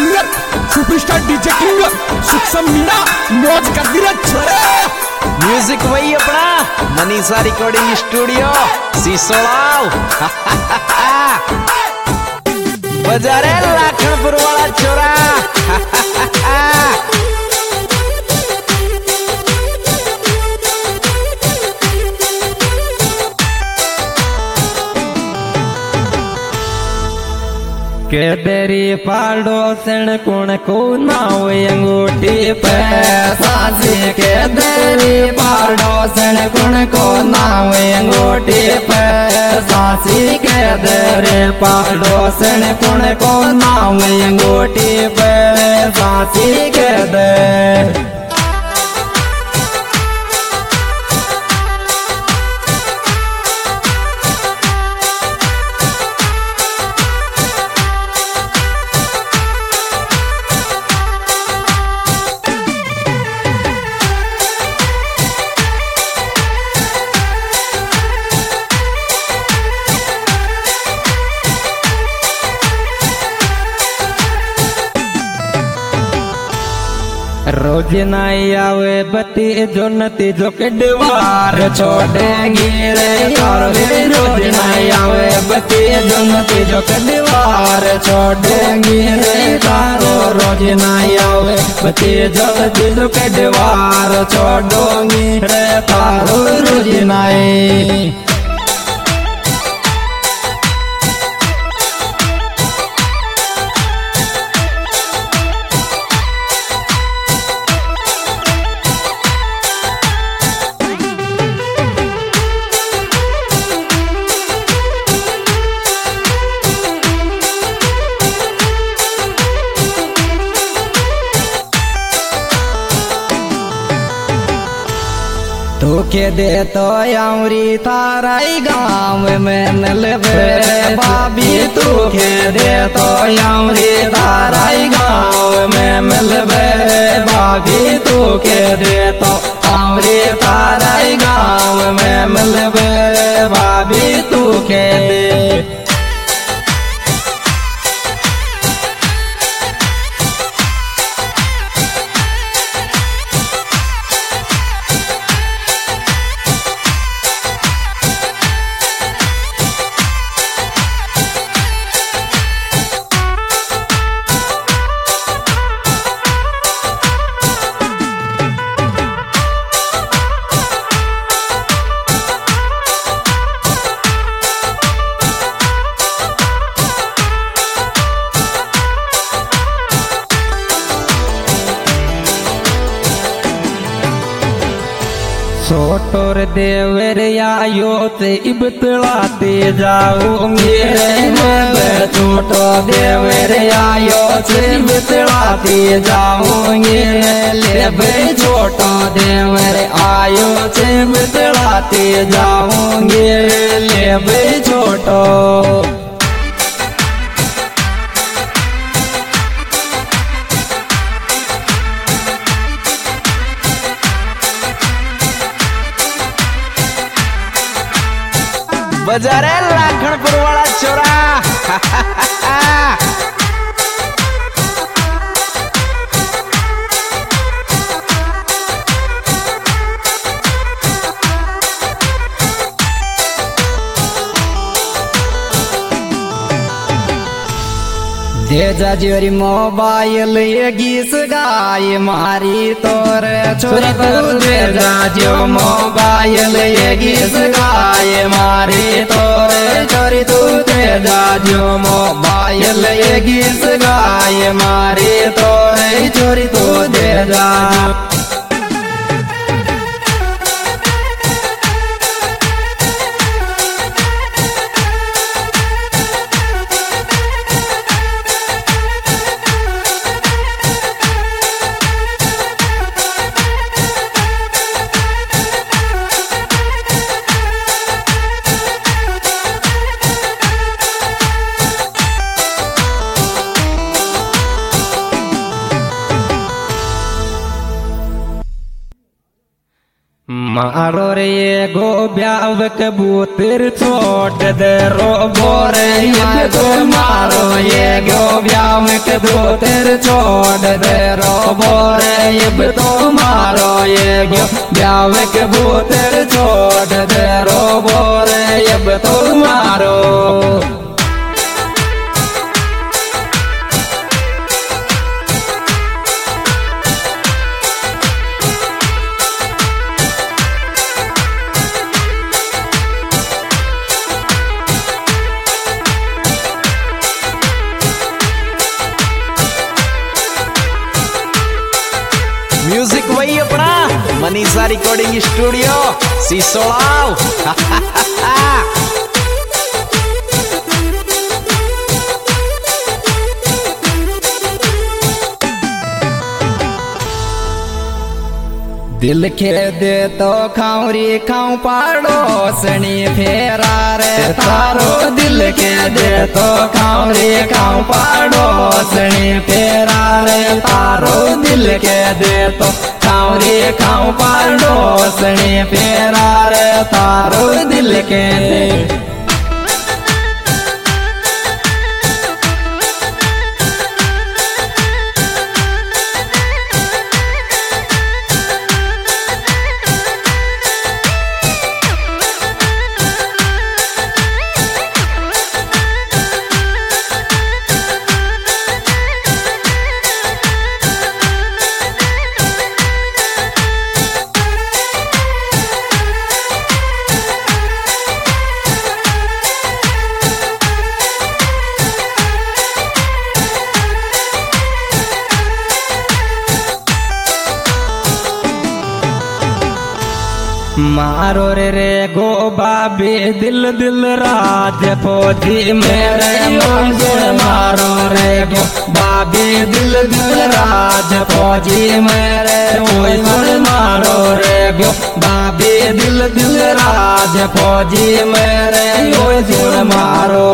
Singer superstar DJ king सुखसम मीना मौज कर दी रे छोरे। म्यूजिक वही अपना मनीषा रिकॉर्डिंग स्टूडियो सिसोड़ाव। बजा रे लाखनपुर वाला छोरा। के तेरी पाड़ोसन कुण को नाव अंगूठी पे सासी के तेरी पाड़ोसन कुण को नाव अंगूठी पे सासी के तेरे पाड़ोसन कुण को नाव अंगूठी पे सासी के दे रोज नाई आवे बती जो नती जो के दीवार छोड़ेंगी रे यार रोज नाई आवे बती जो नती जो के दीवार छोड़ेंगी रे तारो रोज नाई आवे बती जो नती जो के दीवार छोड़ोंगी रे तारो रोज नाई। तू के दे तो यावरी ताराई गाँव में नलवे भाभी तू के दे तो यावरी ताराई गाँव में मिलवे भाभी तू के दे तो यावरी ताराई गाँव में मिलवे भाभी तू के दे। छोटोर देवर आयो ते इबतलाते जाऊंगे मैं छोटो देवर आयो ते इबतलाते जाऊंगे ले बे छोटो देवर आयो ते इबतलाते जाऊंगे ले बे छोटो। बजा रे लाखनपुर वाला छोरा। दे जा जोरी मोबाइल ये गीस गाय मारी तोर छोरी तू दे जा जो मोबाइल ये गीस गाय मारी तोर छोरी तू दे जा जो मोबाइल ये गीस गाय मारी तोर छोरी तू दे जा। मारो रे ये गो ब्याव कबूतर छोड़ दे रो बोरे ये तो मारो ये गो ब्याव कबूतर छोड़ दे रो बोरे ये तो मारो ये गो ब्याव कबूतर छोड़ दे रो बोरे ये तो मारो। म्यूजिक वही अपना मनीषा रिकॉर्डिंग स्टूडियो सिसोड़ाव। दिल के दे तो खाऊरी खाऊं पाड़ोसनी फेरा रे तारो दिल के दे तो खाऊरी खाऊं पाड़ोसनी फेरा रे तारो दिल के दे तो खाऊरी खाऊं पाड़ोसनी फेरा रे तारो दिल के दे। मारो रे गो बाबी दिल दिल राज फौजी मेरे मुझे मारो रे गो बाबी दिल दिल राज फौजी मेरे मुझे मारो रे गो बाबी दिल दिल राज फौजी मेरे मुझे मारो।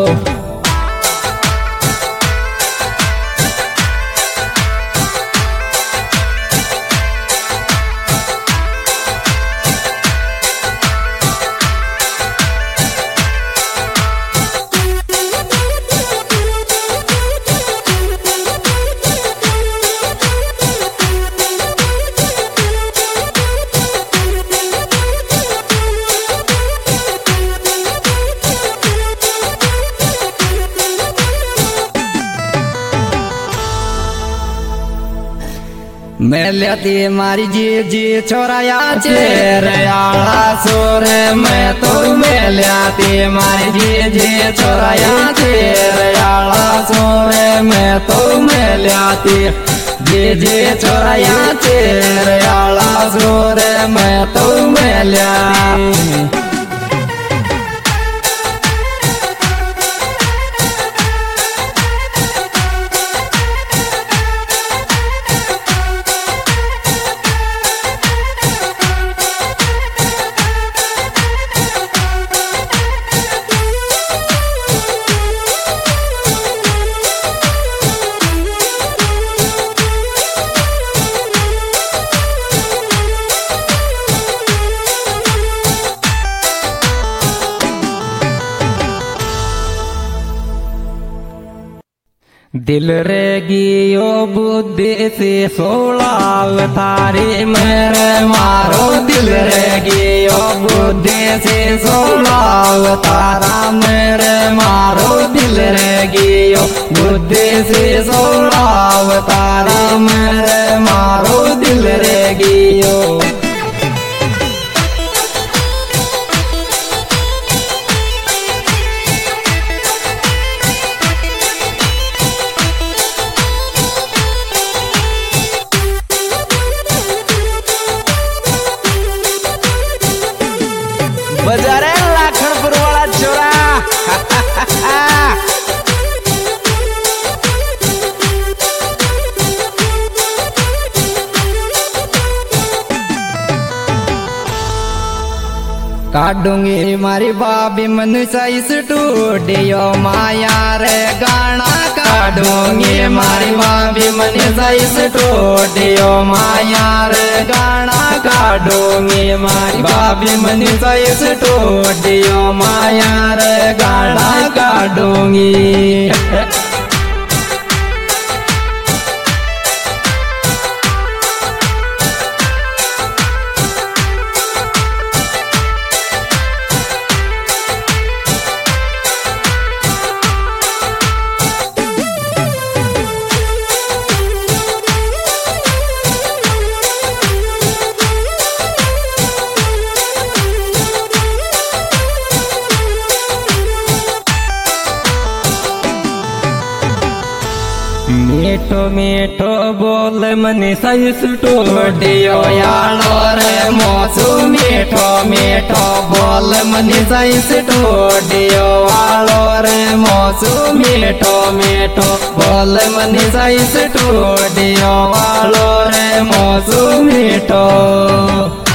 मैं लेती मारी जी जी छोराया चेरयाला सोरे मैं तो मैं लेती मारी जी जी छोराया चेरयाला सोरे मैं तो मैं लेती जी जी छोराया चेरयाला सोरे मैं तो मैं लेती। दिल रेगी ओ बुद्धि से सोलाव थारी मेरे मारो दिल रेगी ओ बुद्धि से सोलाव तारा मेरे मारो दिल रेगी ओ बुद्धि से सोलाव तारा मेरे मारो दिल रेगी ओ। बजारे लाखनपुर वाला छोरा। काटूंगी मारी बाबी मनुष्य इस स्टूडियो माया रे गाना काट काढूंगी मारी भाभी मनी जाइस टोडियो माया रे गाना काढूंगी मारी भाभी मनी जाइस टोडियो माया रे गाना काढूंगी मीठो मीठो बोल मनी साइस टोडियो यालो रे मोसू मीठो मीठो बोल मनी साइस टोडियो वालो रे मोसू मीठो मीठो बोल मनी साइस टोडियो वालो रे मोसू मीठो